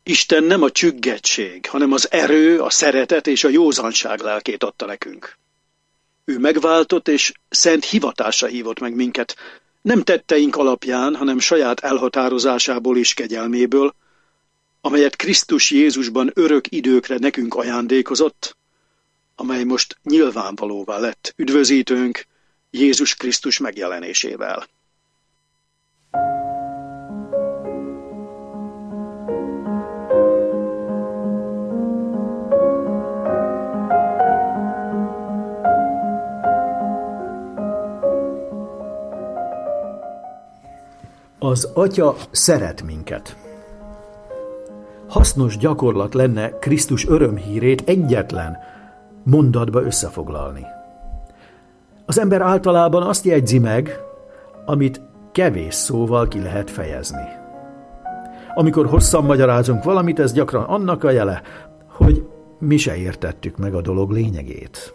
Isten nem a csüggettség, hanem az erő, a szeretet és a józanság lelkét adta nekünk. Ő megváltott és szent hivatásra hívott meg minket, nem tetteink alapján, hanem saját elhatározásából és kegyelméből, amelyet Krisztus Jézusban örök időkre nekünk ajándékozott, amely most nyilvánvalóvá lett üdvözítőnk Jézus Krisztus megjelenésével. Az Atya szeret minket. Hasznos gyakorlat lenne Krisztus örömhírét egyetlen mondatba összefoglalni. Az ember általában azt jegyzi meg, amit kevés szóval ki lehet fejezni. Amikor hosszan magyarázunk valamit, ez gyakran annak a jele, hogy mi se értettük meg a dolog lényegét.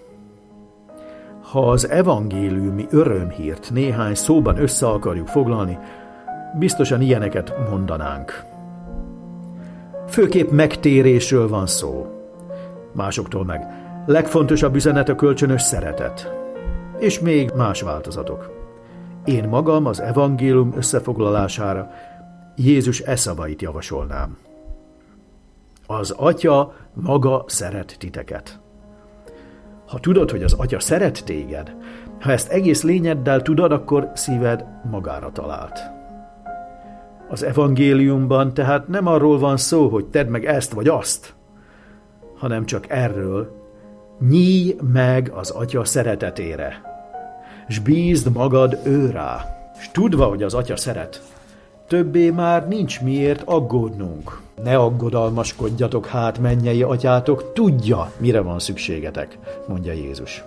Ha az evangéliumi örömhírt néhány szóban össze akarjuk foglalni, biztosan ilyeneket mondanánk. Főképp megtérésről van szó. Másoktól meg legfontosabb üzenet a kölcsönös szeretet. És még más változatok. Én magam az evangélium összefoglalására Jézus szavait javasolnám. Az Atya maga szeret titeket. Ha tudod, hogy az Atya szeret téged, ha ezt egész lényeddel tudod, akkor szíved magára talált. Az evangéliumban tehát nem arról van szó, hogy tedd meg ezt vagy azt, hanem csak erről: nyílj meg az Atya szeretetére, s bízd magad ő rá. S tudva, hogy az Atya szeret, többé már nincs miért aggódnunk. Ne aggodalmaskodjatok hát, mennyei atyátok, tudja, mire van szükségetek, mondja Jézus.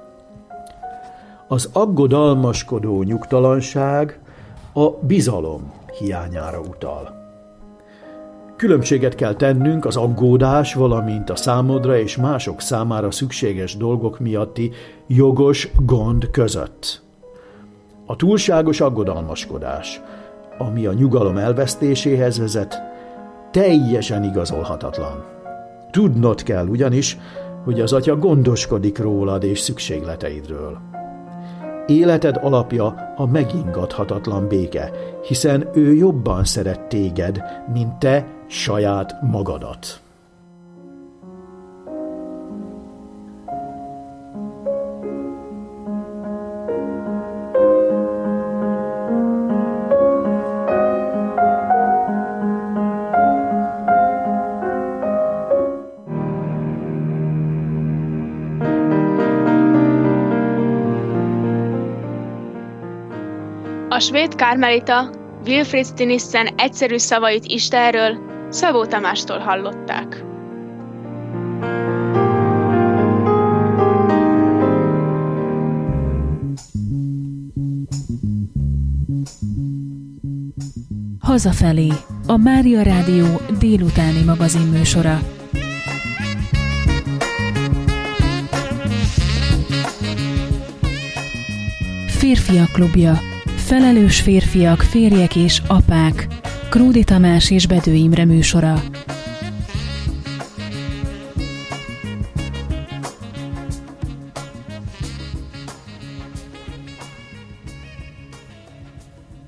Az aggodalmaskodó nyugtalanság a bizalom hiányára utal. Különbséget kell tennünk az aggódás, valamint a számodra és mások számára szükséges dolgok miatti jogos gond között. A túlságos aggodalmaskodás, ami a nyugalom elvesztéséhez vezet, teljesen igazolhatatlan. Tudnod kell ugyanis, hogy az Atya gondoskodik rólad és szükségleteidről. Életed alapja a megingathatatlan béke, hiszen ő jobban szeret téged, mint te saját magadat. A svéd karmelita Wilfrid Stinissen egyszerű szavait Istenről Szabó Tamástól hallották. Hazafelé, a Mária Rádió délutáni magazinműsora. Férfiak klubja. Felelős férfiak, férjek és apák. Kródi Tamás és Bedő Imre műsora.